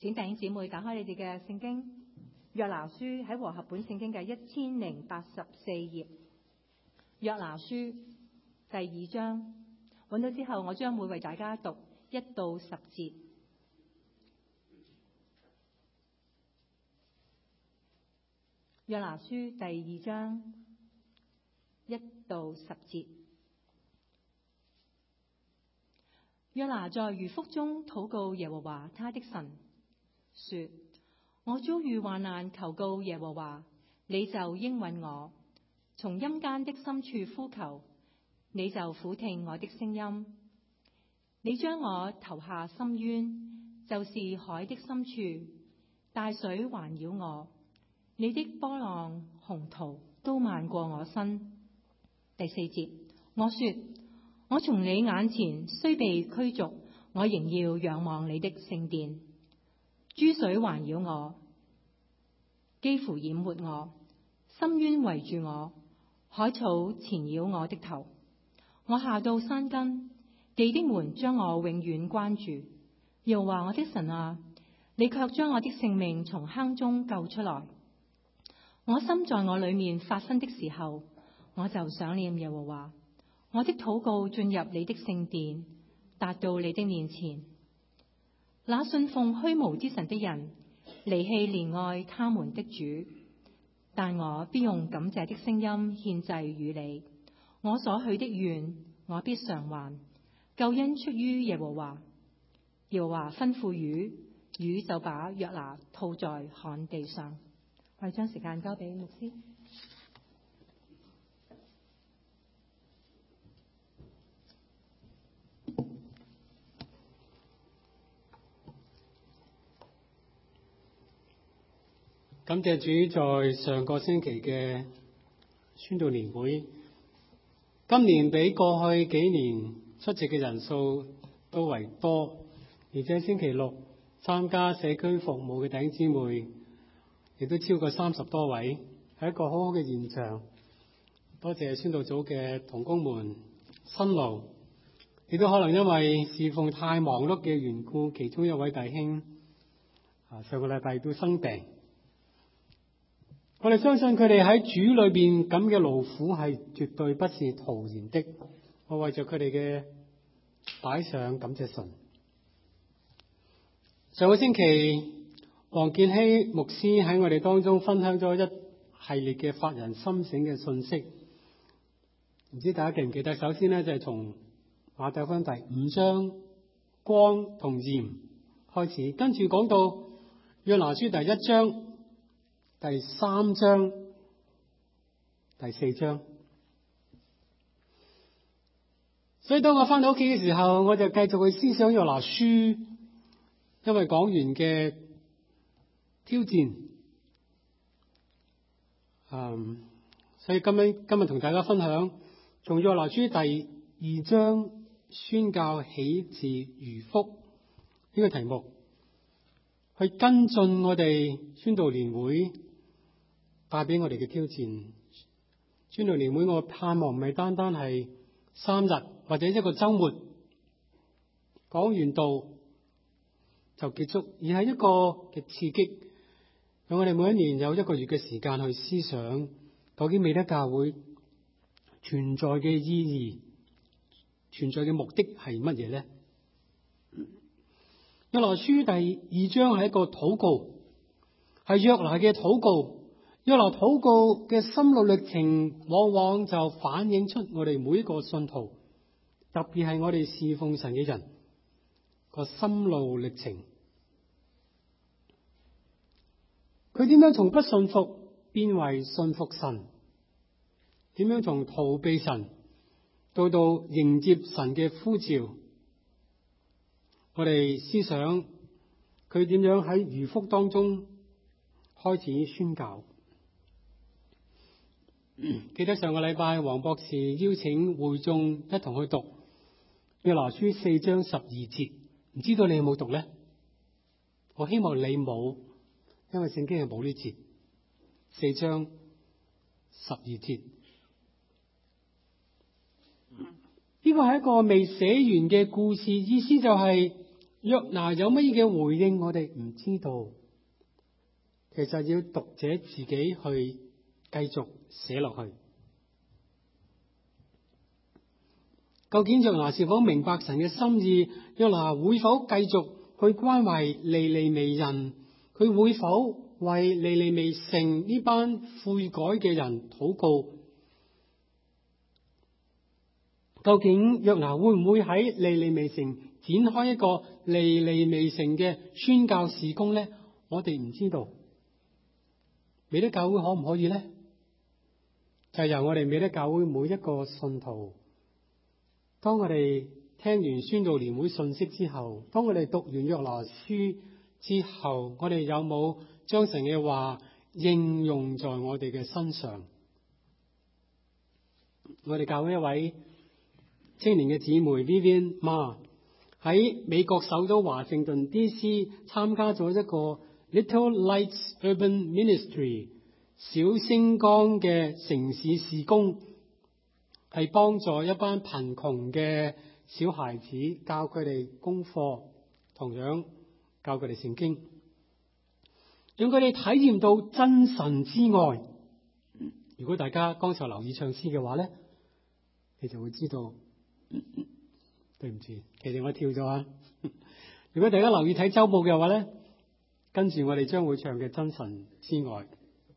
請弟兄姊妹打開你哋嘅聖經，約拿書喺和合本聖經嘅1084頁，約拿書第2章，揾到之後我將會為大家讀1到10節。約拿書第2章1到10節。約拿在魚腹中禱告耶和華他的神，說：我遭遇患難，求告耶和華，你就應允我；從陰間的深處呼求，你就俯聽我的聲音。你將我投下深淵，就是海的深處，大水環繞我，你的波浪洪濤都漫過我身。第4節，我說：我從你眼前雖被驅逐，我仍要仰望你的聖殿。諸水環繞我，幾乎淹沒我，深淵圍住我，海草纏繞我的頭。我下到山根，地的門將我永遠關住。耶和華我的神啊，你卻將我的性命從坑中救出來。我心在我裏面發昏的時候，我就想念耶和華。我的禱告進入你的聖殿，達到你的面前。那信奉虛無之神的人，離棄憐愛他們的主，但我必用感謝的聲音獻祭與你。我所許的願，我必償還。救恩出於耶和華。耶和華吩咐魚，魚就把約拿吐在旱地上。我哋將時間交俾牧師。 感謝主，在上個星期嘅宣道年會，今年比過去幾年出席嘅人數都為多，而且星期六參加社區服務嘅弟兄姊妹亦都超過30多位，係一個好好嘅現象。多謝宣道組嘅同工們辛勞，亦都可能因為侍奉太忙碌嘅緣故，其中一位弟兄上個禮拜都生病。我哋相信佢哋喺主裏邊咁嘅勞苦係絕對不是徒然的。我為咗佢哋嘅擺上感謝神。上個星期，黃建熙牧師喺我哋當中分享咗一系列嘅發人深省嘅信息。唔知大家記唔記得？首先呢，就係從馬太福音第5章光同鹽開始，跟住講到約拿書第1章、第3章、第4章。所以當我翻到屋企嘅時候，我就繼續去思想約拿書，因為講完嘅挑戰，所以今日同大家分享從約拿書第2章宣教起自魚腹呢個題目，去跟進我哋宣道年會帶俾我哋嘅挑戰。宣道年會我盼望唔係單單係3日或者一個週末講完道就結束，而係一個嘅刺激，讓我哋每一年有1個月嘅時間去思想究竟美德教會存在嘅意義、存在嘅目的係乜嘢呢？約拿書第2章係一個禱告，係約拿嘅禱告。約拿禱告嘅心路歷程，往往就反映出我哋每一個信徒，特別係我哋侍奉神嘅人個心路歷程。佢點樣從不信服變為信服神？點樣從逃避神到迎接神嘅呼召？我哋思想佢點樣喺魚腹當中開始宣教。記得上個禮拜黃博士邀請會眾一同去讀約拿書4章12節，唔知道你有冇讀呢？我希望你冇，因為聖經係冇呢節。4章12節，呢個係一個未寫完嘅故事，意思就係約拿有乜嘢嘅回應，我哋唔知道。其實要讀者自己去繼續寫落去。究竟約拿是否明白神嘅心意？約拿會否繼續去關懷尼尼微人？佢會否為尼尼微城呢班悔改嘅人禱告？究竟約拿會唔會喺尼尼微城展開一個尼尼微城嘅宣教事工呢？我哋唔知道。美德教會可唔可以呢？就係由我哋美德教會每一個信徒，當我哋聽完宣道年會信息之後，當我哋讀完約拿書之後，我哋有冇將神嘅話應用在我哋嘅身上？我哋教會一位青年嘅姊妹 Vivian Ma 喺美國首都華盛頓 DC 參加咗一個 Little Lights Urban Ministry 小星光嘅城市事工，係幫助一班貧窮嘅小孩子，教佢哋功課，同樣教佢哋聖經，讓佢哋體驗到真神之愛。如果大家剛才留意唱詩嘅話咧，你就會知道。對唔住，其實我跳咗啊！如果大家留意睇週報嘅話咧，跟住我哋將會唱嘅真神之愛。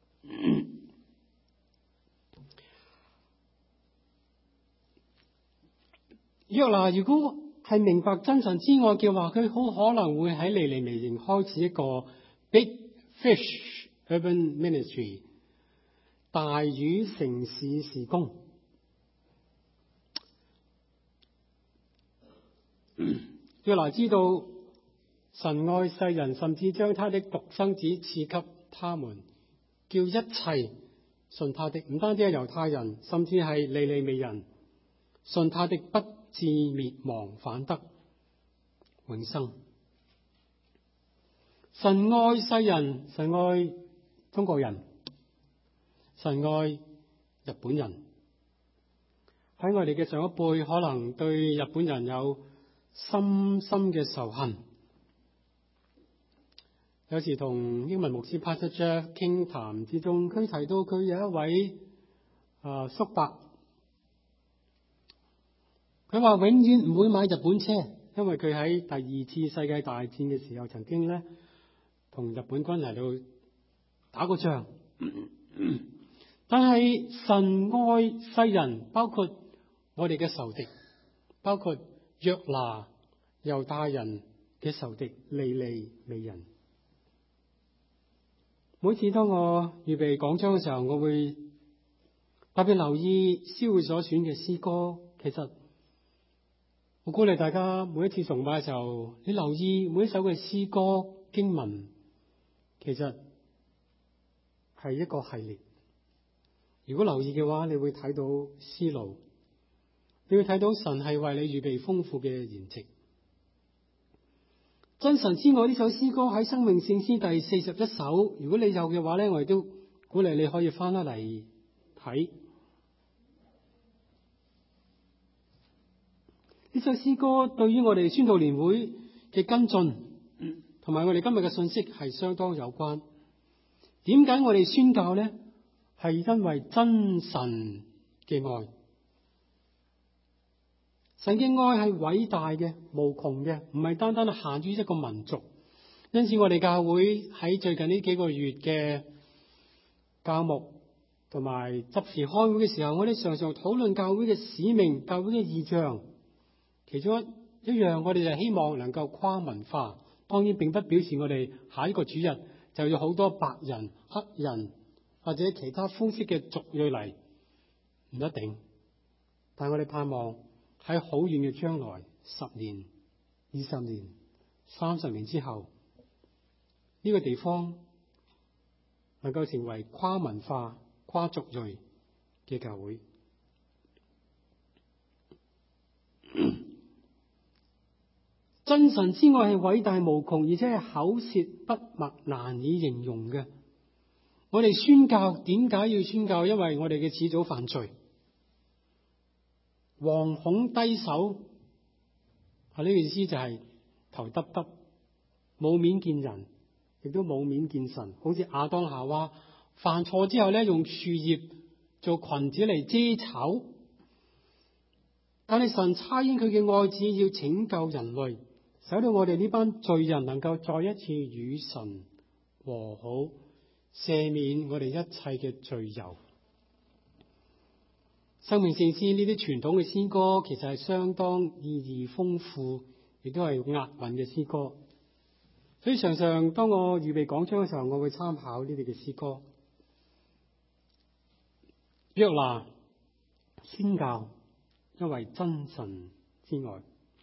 約拿如果係明白真神之愛嘅話，佢好可能會喺尼尼微城開始一個 Big Fish Urban Ministry 大魚城市事工。約拿知道神愛世人，甚至將他的獨生子賜給他們，叫一切信他的，唔單止係猶太人，甚至係尼尼微人，信他的不至滅亡，反得永生。神愛世人，神愛中國人，神愛日本人。喺我哋嘅上一輩，可能對日本人有深深嘅仇恨。有時同英文牧師 Pastor Jeff 傾談之中，佢提到佢有一位叔伯，佢話永遠唔會買日本車，因為佢喺第二次世界大戰嘅時候曾經咧同日本軍嚟到打過仗。但係神愛世人，包括我哋嘅仇敵，包括約拿猶太人嘅仇敵尼尼微人。每次當我預備講章嘅時候，我會特別留意詩會所選嘅詩歌。其實我鼓勵大家每一次崇拜嘅時候，你留意每一首嘅詩歌經文，其實係一個系列。如果留意嘅話，你會睇到思路，你會睇到神係為你預備豐富嘅筵席。真神之愛呢首詩歌喺生命聖詩第41首，如果你有嘅話咧，我亦都鼓勵你可以翻返嚟睇呢首詩歌。對於我哋宣道年會嘅跟進，同埋我哋今日嘅信息係相當有關。點解我哋宣教咧？係因為真神嘅愛。神嘅愛係偉大嘅、無窮嘅，唔係單單限於一個民族。因此我哋教會喺最近呢幾個月嘅教牧同埋執事開會嘅時候，我哋常常討論教會嘅使命、教會嘅異象。其中一樣，我哋就希望能夠跨文化。當然並不表示我哋下一個主日就有好多白人、黑人或者其他膚色嘅族裔嚟，唔一定。但係我哋盼望喺好遠嘅將來，10年、20年、30年之後，呢個地方能夠成為跨文化、跨族裔嘅教會。真神之愛係偉大無窮，而且係口舌不默，難以形容嘅。我哋宣教點解要宣教？因為我哋嘅始祖犯罪，惶恐低首，呢個意思就係頭耷耷，冇面見人，亦都冇面見神，好似亞當夏娃犯錯之後咧，用樹葉做裙子嚟遮醜。但係神差遣佢嘅愛子要拯救人類，使到我哋呢班罪人能夠再一次與神和好，赦免我哋一切嘅罪由。生命聖詩呢啲傳統嘅詩歌，其實係相當意義豐富，亦都係押韻嘅詩歌。所以常常當我預備講章嘅時候，我會參考呢啲嘅詩歌。約拿宣教，因為真神之愛。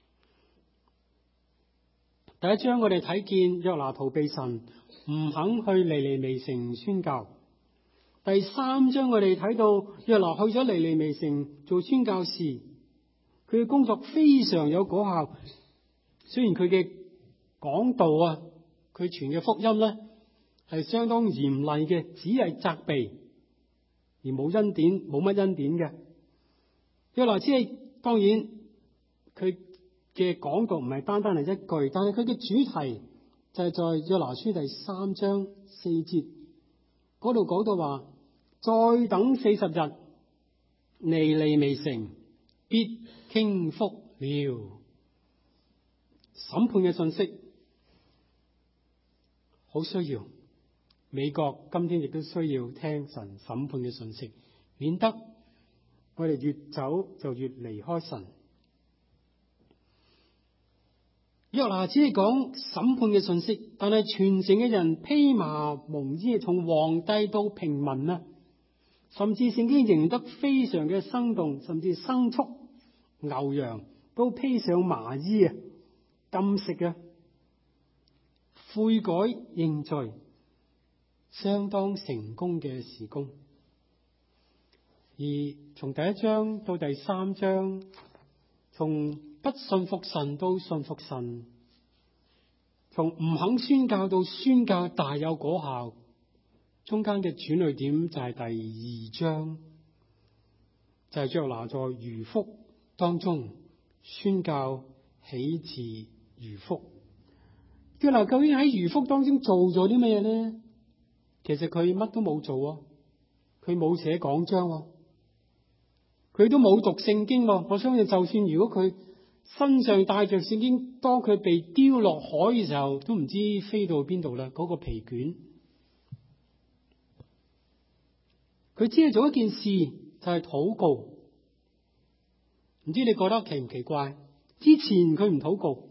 第一章我哋睇見約拿逃避神，唔肯去尼尼微城宣教。第三章我哋睇到約拿去咗尼尼微城做宣教士，佢嘅工作非常有果效。雖然佢嘅講道啊，佢傳嘅福音咧係相當嚴厲嘅，只係責備，而冇恩典，冇乜恩典嘅。約拿只係，當然佢嘅講道唔係單單係一句，但係佢嘅主題就係在約拿書第3章4節嗰度講到話，再等40日，尼尼微城必傾覆了。審判嘅信息好需要，美國今天亦都需要聽神審判嘅信息，免得我哋越走就越離開神。約拿只係講審判嘅信息，但係全城嘅人披麻蒙衣，從皇帝到平民啊，甚至聖經形容得非常嘅生動，甚至牲畜、牛羊都披上麻衣啊，禁食啊，悔改認罪，相當成功嘅事工。而從第1章到第3章，從不信服神到信服神，從唔肯宣教到宣教大有果效，中間嘅轉捩點就係第2章，就係約拿在魚腹當中宣教，起自魚腹。約拿究竟喺魚腹當中做咗啲咩嘢呢？其實佢乜都冇做啊，佢冇寫講章啊，佢都冇讀聖經啊。我相信就算如果佢身上帶着聖經，當佢被丟落海嘅時候，都唔知飛到邊度啦。嗰個皮卷，佢只係做一件事，就係禱告。唔知你覺得奇唔奇怪？之前佢唔禱告，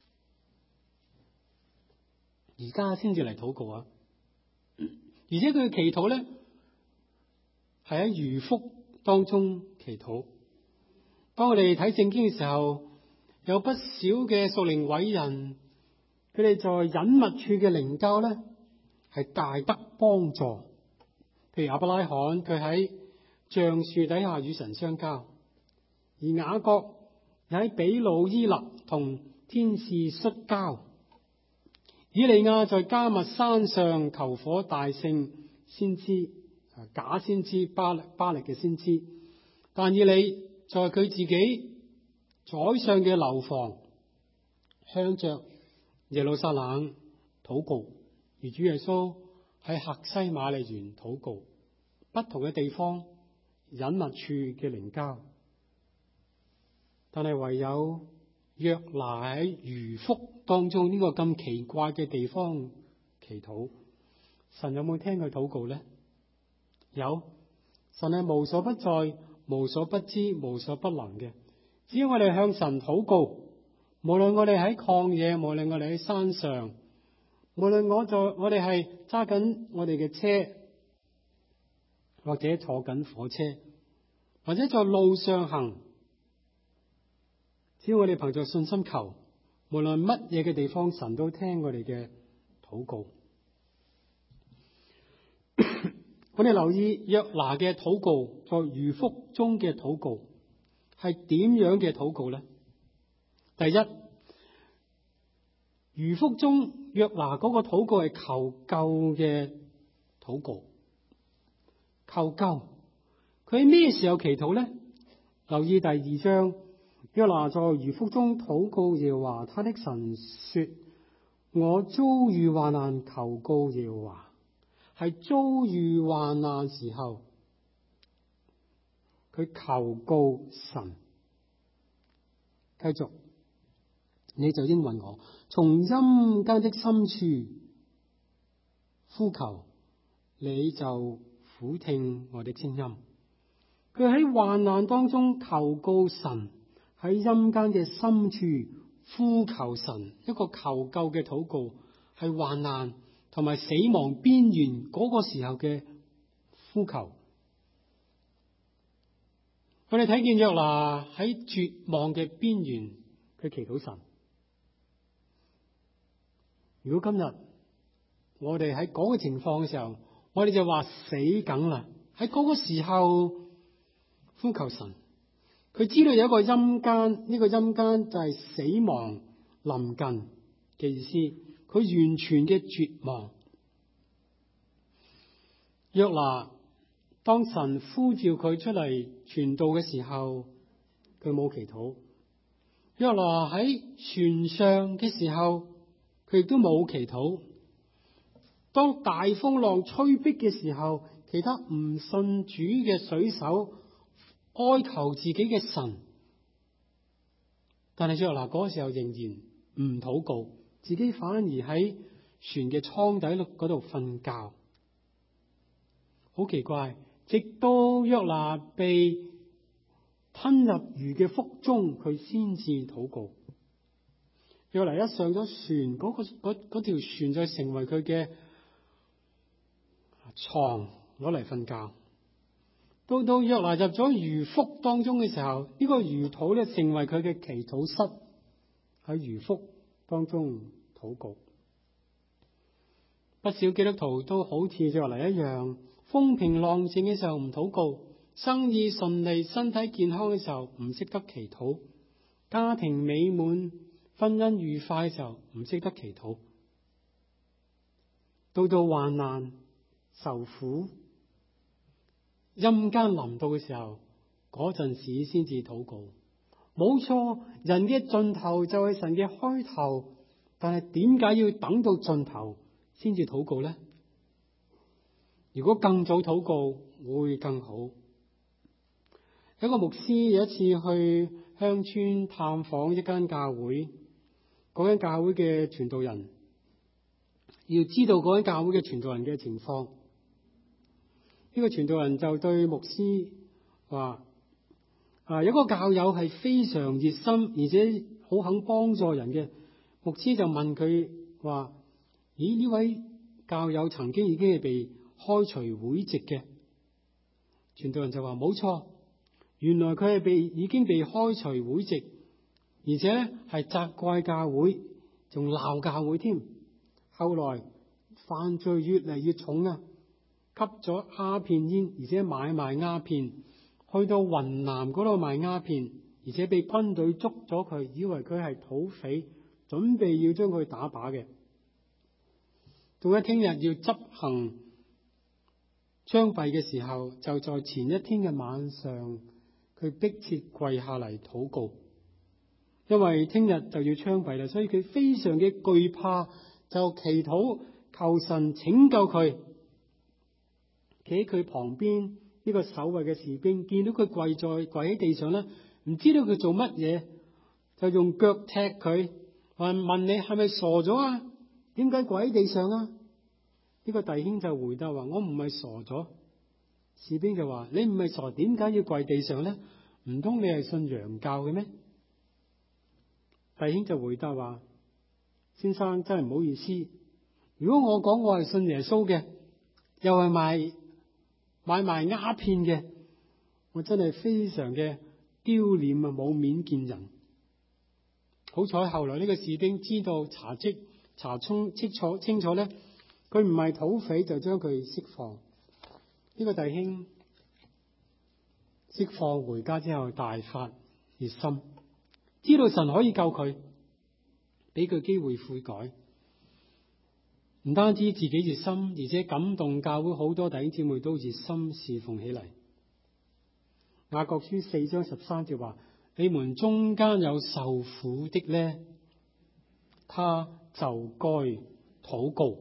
而家先至嚟禱告啊！而且佢嘅祈禱咧，係喺魚腹當中祈禱。當我哋睇聖經嘅時候，有不少嘅屬靈偉人，佢哋在隱密處嘅靈交咧，係大得幫助。譬如亞伯拉罕，佢喺橡樹底下與神相交；而雅各又喺比努伊勒同天使摔交；以利亞在迦密山上求火大勝先知，假先知巴力嘅先知；但以理在佢自己宰相嘅樓房，向着耶路撒冷禱告；而主耶穌喺客西馬尼園禱告。不同嘅地方隱密處嘅靈交，但係唯有約拿喺魚腹當中呢個咁奇怪嘅地方祈禱。神有冇聽佢禱告呢？有，神係無所不在、無所不知、無所不能嘅。只要我哋向神禱告，無論我哋喺曠野，無論我哋喺山上，無論我哋係揸緊我哋嘅車，或者坐緊火車，或者在路上行，只要我哋憑着信心求，無論乜嘢嘅地方，神都聽我哋嘅禱告。我哋留意約拿嘅禱告，在魚腹中嘅禱告係點樣嘅禱告呢？第一，魚腹中約拿嗰個禱告係求救嘅禱告。求救，佢喺咩時候祈禱呢？留意第2章， 約拿在魚腹中禱告耶和華他的神說：我遭遇患難，求告耶和華。係遭遇患難時候，佢求告神。繼續，你就應允我，從陰間的深處呼求，你就俯聽我的聲音。佢喺患難當中求告神，喺陰間嘅深處呼求神，一個求救嘅禱告，係患難同埋死亡邊緣嗰個時候嘅呼求。我哋睇見約拿喺絕望嘅邊緣，佢祈禱神。如果今日我哋喺嗰個情況嘅時候，我哋就話死梗啦。喺嗰個時候呼求神，佢知道有一個陰間，呢個陰間就係死亡臨近嘅意思。佢完全嘅絕望。約拿當神呼召佢出嚟傳道嘅時候，佢冇祈禱。約拿喺船上嘅時候，佢亦都冇祈禱。當大風浪吹逼嘅時候，其他唔信主嘅水手哀求自己嘅神，但係約拿嗰時候仍然唔禱告，自己反而喺船嘅艙底嗰度瞓覺。好奇怪，直到約拿被吞入魚嘅腹中，佢先至禱告。約拿一上咗船，嗰條船就成為佢嘅床，攞嚟瞓覺。到約拿入咗魚腹當中嘅時候，呢個魚肚咧成為佢嘅祈禱室，喺魚腹當中禱告。不少基督徒都好似約拿一樣，風平浪靜嘅時候唔禱告，生意順利、身體健康嘅時候唔識得祈禱，家庭美滿、婚姻愉快嘅時候唔識得祈禱，到患難、受苦、陰間臨到嘅時候，嗰陣時先至禱告。冇錯，人嘅盡頭就係神嘅開頭，但係點解要等到盡頭先至禱告呢？如果更早禱告會更好。有一個牧師有一次去鄉村探訪一間教會，嗰間教會嘅傳道人要知道嗰間教會嘅傳道人嘅情況。呢個傳道人就對牧師話：有個教友係非常熱心，而且好肯幫助人嘅。牧師就問佢話：咦，呢位教友曾經已經係被開除會籍嘅？傳道人就話：冇錯，原來佢係已經被開除會籍，而且咧係責怪教會，仲鬧教會添。後來犯罪越嚟越重啊，吸咗鴉片煙，而且買賣鴉片，去到雲南嗰度賣鴉片，而且被軍隊捉咗佢，以為佢係土匪，準備要將佢打靶嘅。到咗聽日要執行槍斃嘅時候，就在前一天嘅晚上，佢迫切跪下嚟禱告，因為聽日就要槍斃啦，所以佢非常嘅懼怕，就祈禱求神拯救佢。企喺佢旁邊呢個守衛嘅士兵見到佢跪喺地上咧，唔知道佢做乜嘢，就用腳踢佢，問你係咪傻咗啊？點解跪喺地上啊？呢個弟兄就回答話：我唔係傻咗。士兵就話：你唔係傻，點解要跪地上咧？唔通你係信洋教嘅咩？弟兄就回答話：先生，真係唔好意思，如果我講我係信耶穌嘅，又係買賣鴉片嘅，我真係非常嘅丟臉啊，冇面見人。好彩後來呢個士兵知道查清楚咧，佢唔係土匪，就將佢釋放。呢個弟兄釋放回家之後大發熱心，知道神可以救佢，俾佢機會悔改。唔單止自己熱心，而且感動教會好多弟兄姊妹都熱心侍奉起嚟。雅各書4章13節話： 你們中間有受苦的呢，他就該禱告。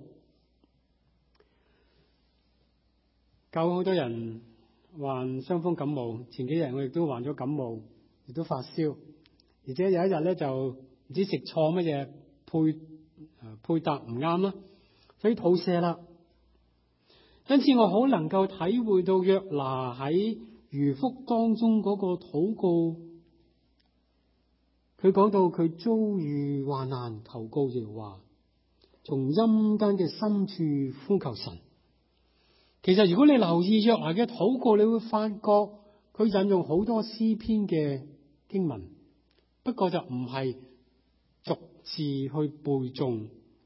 教會好多人患傷風感冒，前幾日我亦都患咗感冒，亦都發燒，而且有一日咧就唔知食錯乜嘢配搭唔啱啦，所以肚瀉啦。因此我好能夠體會到約拿喺魚腹當中嗰個禱告，佢講到佢遭遇患難，求告耶和華，從陰間嘅深處呼求神。其實如果你留意約拿嘅禱告，你會發覺佢引用好多詩篇嘅經文，不過就唔係逐字去背誦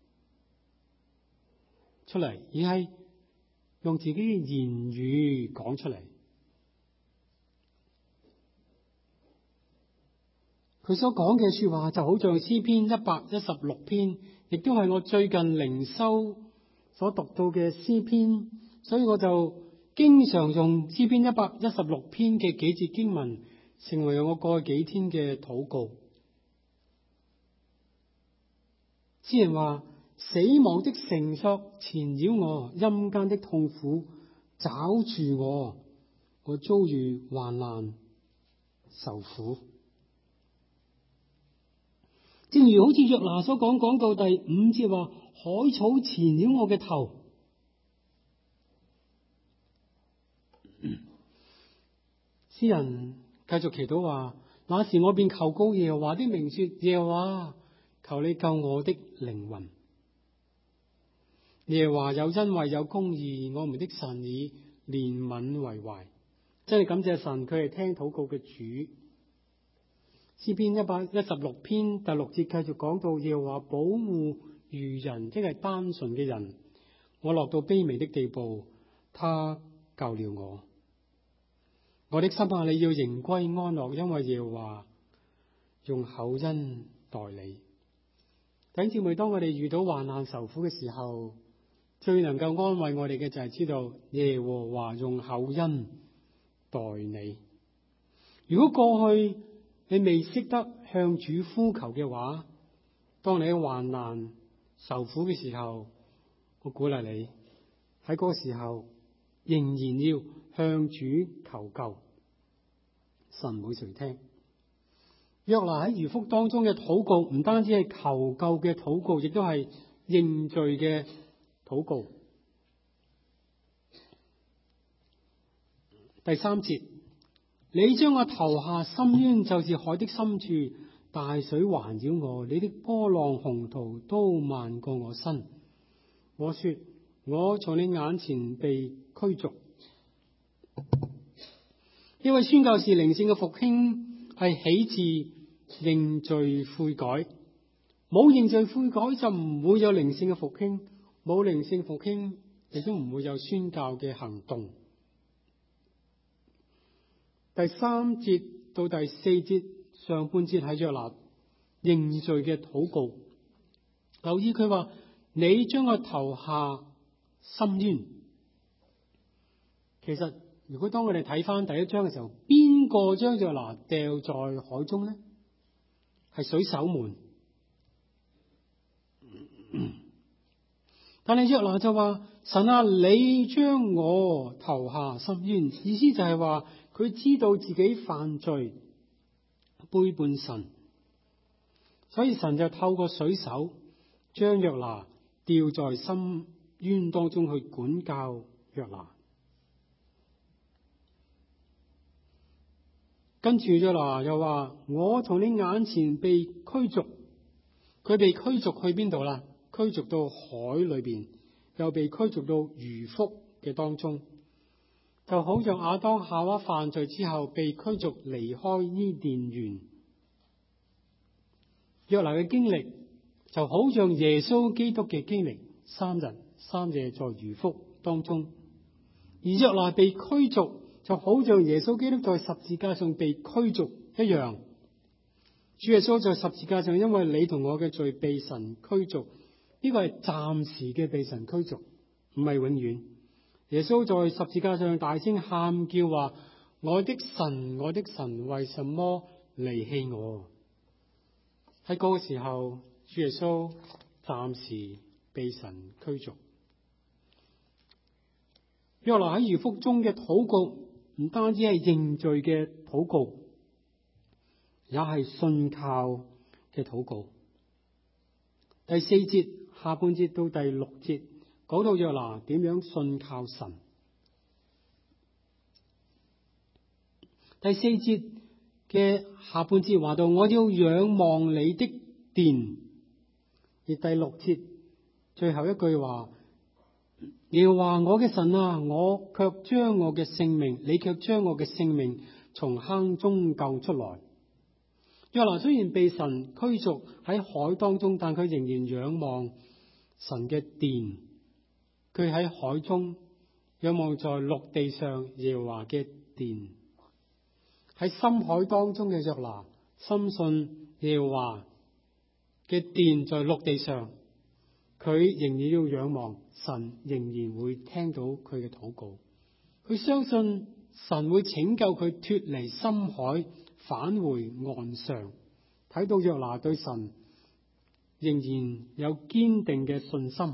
出嚟，而係用自己嘅言語講出嚟。佢所講嘅說話就好像詩篇116篇，亦都係我最近靈修所讀到嘅詩篇，所以我就經常用詩篇116篇嘅幾節經文，成為我過去幾天嘅禱告。詩人話：死亡的繩索纏繞我，陰間的痛苦抓住我，我遭遇患難受苦。正如好似約拿所講到第5節話：海草纏繞我嘅頭。詩人繼續祈禱話：那時我便求告耶和華的名說，耶和華，求你救我的靈魂。耶和華有恩惠有公義，我們的神以憐憫為懷。真係感謝神，佢係聽禱告嘅主。詩篇116篇第6節繼續講到，耶和華保護愚人，即係單純嘅人。我落到卑微的地步，他救了我。我的心啊，你要仍歸安樂，因為耶和華用厚恩待你。弟兄姊妹，當我哋遇到患難受苦嘅時候，最能夠安慰我哋嘅就係知道耶和華用厚恩待你。如果過去你未識得向主呼求嘅話，當你喺患難受苦嘅時候，我鼓勵你喺嗰個時候仍然要向主求救，神會垂聽。約拿喺魚腹當中嘅禱告，唔單止係求救嘅禱告，亦都係認罪嘅禱告。第3節，你將我投下深淵，就是海的深處，大水環繞我，你的波浪洪濤都漫過我身。我說，我從你眼前被驅逐。因為宣教士靈性嘅復興係起自認罪悔改，冇認罪悔改就唔會有靈性嘅復興，冇靈性復興亦都唔會有宣教嘅行動。第3節到第4節上半節係約拿認罪嘅禱告。留意佢話：你將我投下深淵。其實如果當我哋睇翻第1章嘅時候，邊個將約拿掉在海中呢？係水手們。但係約拿就話：神啊，你將我投下深淵。意思就係話佢知道自己犯罪背叛神，所以神就透過水手將約拿掉在深淵當中去管教約拿。跟住約拿又話：我從你眼前被驅逐。佢被驅逐去邊度啦？驅逐到海裏邊，又被驅逐到魚腹嘅當中，就好像亞當夏娃犯罪之後被驅逐離開伊甸園。約拿嘅經歷就好像耶穌基督嘅經歷，3日3夜在魚腹當中。而約拿被驅逐就好像耶穌基督在十字架上被驅逐一樣。主耶穌在十字架上因為你同我嘅罪被神驅逐，呢個係暫時嘅被神驅逐，唔係永遠。耶穌在十字架上大聲喊叫話：我的神，我的神，為什麼離棄我。喺嗰個時候，主耶穌暫時被神驅逐。約拿喺魚腹中嘅禱告，唔單止係認罪嘅禱告，也係信靠嘅禱告。第4節下半節到第6節講到約拿點樣信靠神。第4節嘅下半節話到，我要仰望你的殿。而第6節最後一句話，耶和華我嘅神啊，我卻將我嘅性命，你卻將我嘅性命從坑中救出來。約拿雖然被神驅逐喺海當中，但佢仍然仰望神嘅殿。佢喺海中仰望在陸地上耶和華嘅殿。喺深海當中嘅約拿深信耶和華嘅殿在陸地上，佢仍然要仰望神，仍然會聽到佢嘅禱告。佢相信神會拯救佢脫離深海，返回岸上。睇到約拿對神仍然有堅定嘅信心。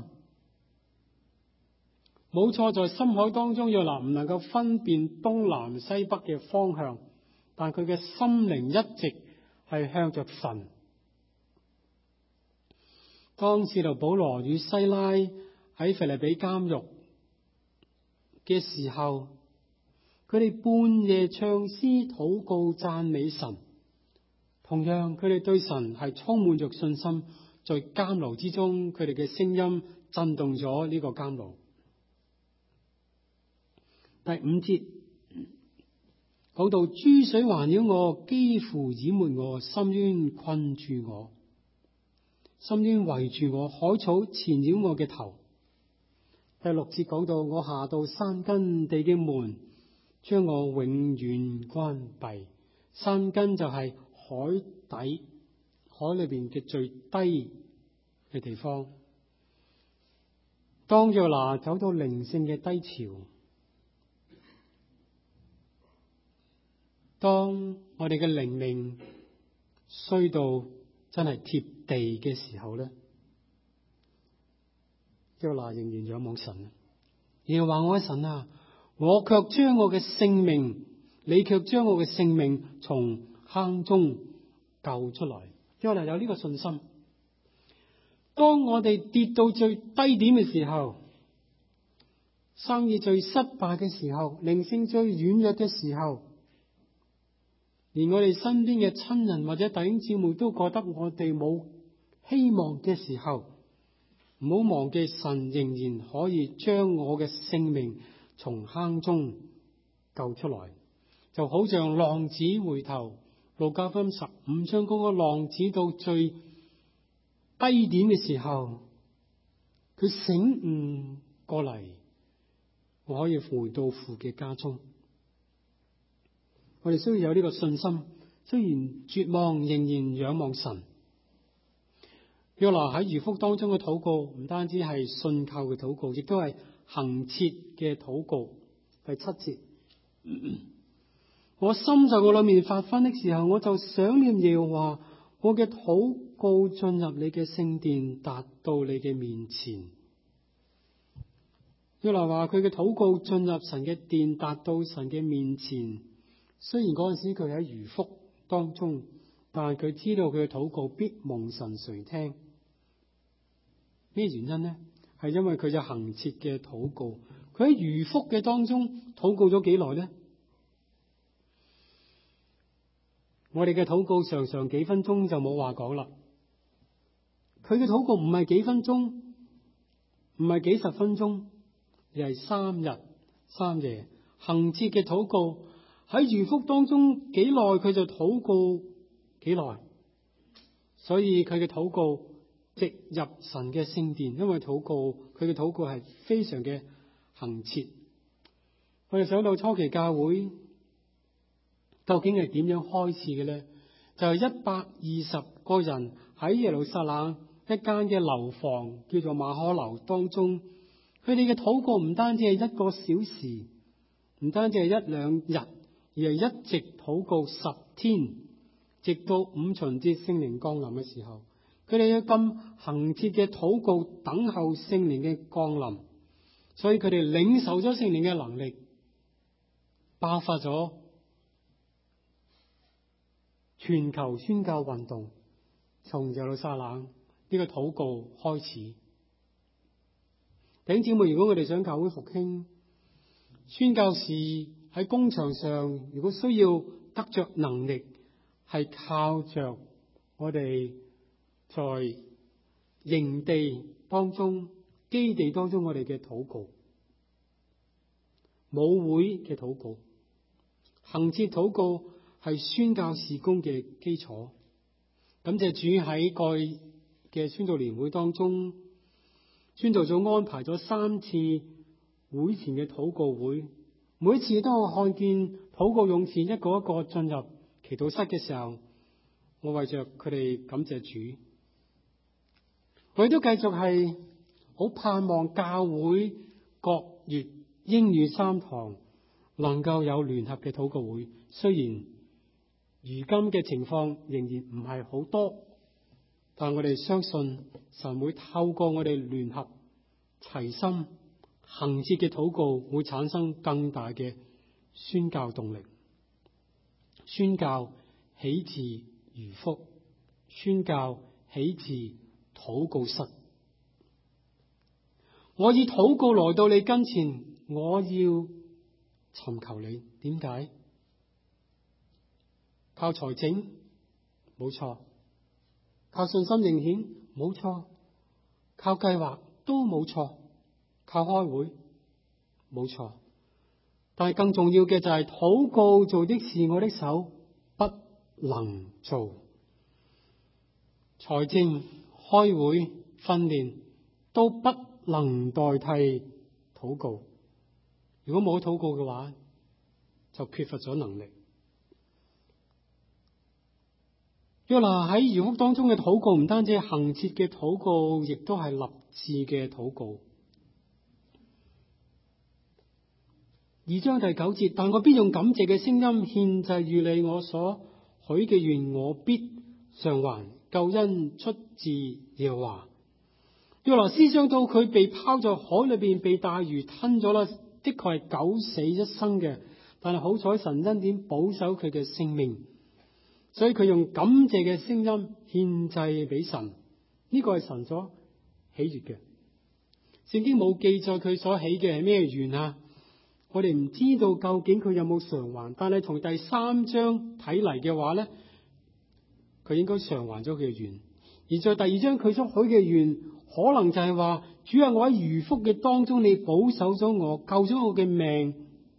冇錯，在深海當中，約拿唔能夠分辨東南西北嘅方向，但佢嘅心靈一直係向着神。當使徒保羅與西拉喺腓立比監獄嘅時候，佢哋半夜唱詩禱告讚美神。同樣，佢哋對神係充滿着信心。在監牢之中，佢哋嘅聲音震動咗呢個監牢。第5節講到，珠水環繞我，幾乎淹沒我，深淵困住我，深淵圍住我，海草纏繞我嘅頭。第6節講到，我下到山根，地嘅門將我永遠關閉。山根就係海底，海裏邊嘅最低嘅地方。當約拿走到靈性嘅低潮，當我哋嘅靈命衰到真係貼地嘅時候咧，約拿仍然仰望神。耶和華我嘅神啊，我卻將我嘅性命，你卻將我嘅性命從坑中救出來。約拿有呢個信心。當我哋跌到最低點嘅時候，生意最失敗嘅時候，靈性最軟弱嘅時候，連我哋身邊嘅親人或者弟兄姊妹都覺得我哋冇希望嘅時候，唔好忘記神仍然可以將我嘅性命從坑中救出來。就好像浪子回頭，路加福音15章嗰個浪子到最低點嘅時候，佢醒悟過嚟，我可以回到父嘅家中。我哋需要有呢個信心，雖然絕望，仍然仰望神。約拿喺魚腹當中嘅禱告，唔單止係信靠嘅禱告，亦都係恆切嘅禱告。第7節，我心在我裏面發昏的時候，我就想念耶和華，我嘅禱告進入你嘅聖殿，達到你嘅面前。約拿話佢嘅禱告進入神嘅殿，達到神嘅面前。雖然嗰陣時佢喺魚腹當中，但佢知道佢嘅禱告必蒙神垂聽。咩原因呢？係因為佢有恆切嘅禱告。佢喺魚腹嘅當中禱告咗幾耐呢？我哋嘅禱告常常幾分鐘就冇話講啦。佢嘅禱告唔係幾分鐘，唔係幾十分鐘，而係3日3夜恆切嘅禱告。喺魚腹當中幾耐佢就禱告幾耐，所以佢嘅禱告直入神嘅聖殿，因為佢嘅禱告係非常嘅恆切。我哋想到初期教會究竟係點樣開始嘅呢？就係120個人喺耶路撒冷一間嘅樓房叫做馬可樓當中，佢哋嘅禱告唔單止係1個小時，唔單止係1-2日，而係一直禱告10天， 直到五旬節聖靈降臨嘅時候，佢哋有咁恆切嘅禱告，等候聖靈嘅降臨，所以佢哋領受咗聖靈嘅能力，爆發咗全球宣教運動，從耶路撒冷呢個禱告開始。弟兄姊妹，如果我哋想教會復興，宣教士喺工場上如果需要得着能力，係靠着我哋在營地當中、基地當中我哋嘅禱告、母會嘅禱告、恆切禱告係宣教事工嘅基礎。感謝主喺過去嘅宣道年會當中，宣道組安排咗3次會前嘅禱告會，每一次當我看見禱告勇士一個一個進入祈禱室嘅時候，我為着佢哋感謝主。我亦都繼續係好盼望教會各月英語3堂能夠有聯合嘅禱告會，雖然如今嘅情況仍然唔係好多，但我哋相信神會透過我哋聯合齊心恆切嘅禱告，會產生更大嘅宣教動力。宣教起自漁福，宣教起自禱告室。我以禱告來到你跟前，我要尋求你。點解？靠財政？冇錯。靠信心認顯？冇錯。靠計劃？都冇錯。靠開會？冇錯。但係更重要嘅就係禱告做的事，我的手不能做。財政、開會、訓練都不能代替禱告。如果冇禱告嘅話，就缺乏咗能力。約拿喺魚屋當中嘅禱告，唔單止係恆切嘅禱告，亦都係立志嘅禱告。2章第9節，但我必用感謝嘅聲音獻祭與你，我所許嘅願我必償還，救恩出自耶和華。約拿思想到佢被拋在海裏邊，被大魚吞咗啦，的確係九死一生嘅，但係好彩神恩典保守佢嘅性命，所以佢用感謝嘅聲音獻祭俾神，呢個係神所喜悅嘅。聖經冇記載佢所起嘅係咩願啊？我哋唔知道究竟佢有冇償還，但係從第3章睇嚟嘅話咧，佢應該償還咗佢嘅願。而在第2章佢所許嘅願，可能就係話，主啊，我喺魚腹嘅當中，你保守咗我，救咗我嘅命。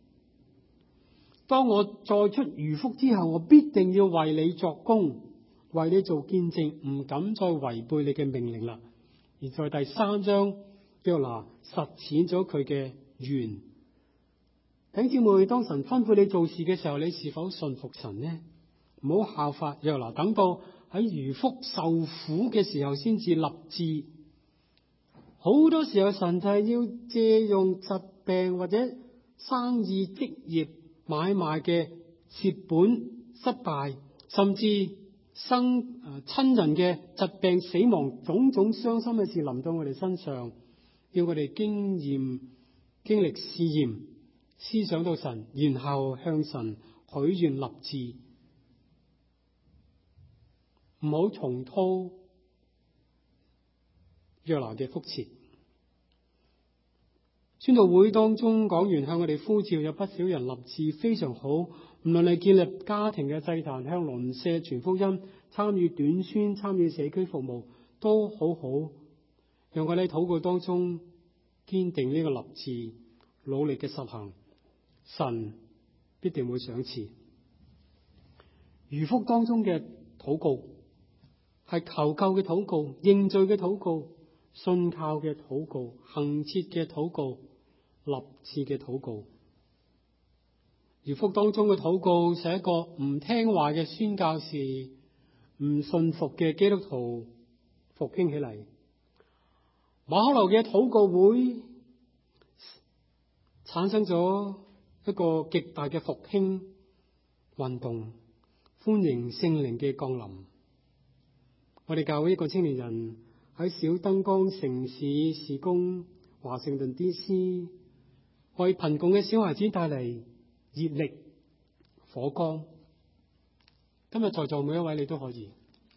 當我再出魚腹之後，我必定要為你作工，為你做見證，唔敢再違背你嘅命令啦。而在第3章，約拿實踐咗佢嘅願。弟兄姊妹，當神吩咐你做事嘅時候，你是否信服神呢？唔好效法約拿，等到喺魚腹受苦嘅時候先至立志。好多時候神就係要借用疾病或者生意、職業、買賣嘅蝕本、失敗，甚至親人嘅疾病、死亡，種種傷心嘅事臨到我哋身上，要我哋經歷試驗，思想到神，然後向神許願立志，唔好重蹈約拿嘅覆轍。宣道會當中講員向我哋呼召，有不少人立志，非常好。無論係建立家庭嘅祭壇，向鄰舍傳福音，參與短宣，參與社區服務，都好好。讓我哋喺禱告當中堅定呢個立志，努力嘅實行，神必定會賞賜。魚腹當中嘅禱告係求救嘅禱告、認罪嘅禱告、信靠嘅禱告、恆切嘅禱告、立志嘅禱告。魚腹當中嘅禱告係一個唔聽話嘅宣教士、唔信服嘅基督徒復興起嚟。馬可樓嘅禱告會產生咗一個極大嘅復興運動， 歡迎聖靈嘅降臨。我哋教會一個青年人喺小燈光城市事工華盛頓 DC， 為貧窮嘅小孩子帶嚟熱力火光。今日在座每一位你都可以，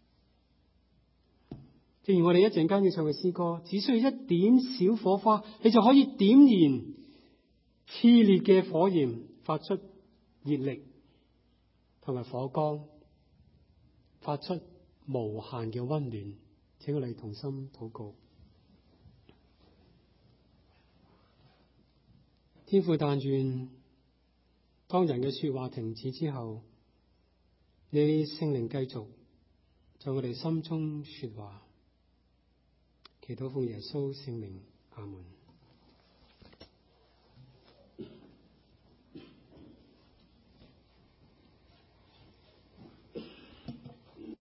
正如我哋一陣間要唱嘅詩歌，只需要一點小火花，你就可以點燃熾烈嘅火焰，發出熱力同埋火光，發出無限嘅溫暖。請我哋同心禱告。天父，但願當人嘅說話停止之後，你聖靈繼續在我哋心中說話。祈禱奉耶穌聖名，阿門。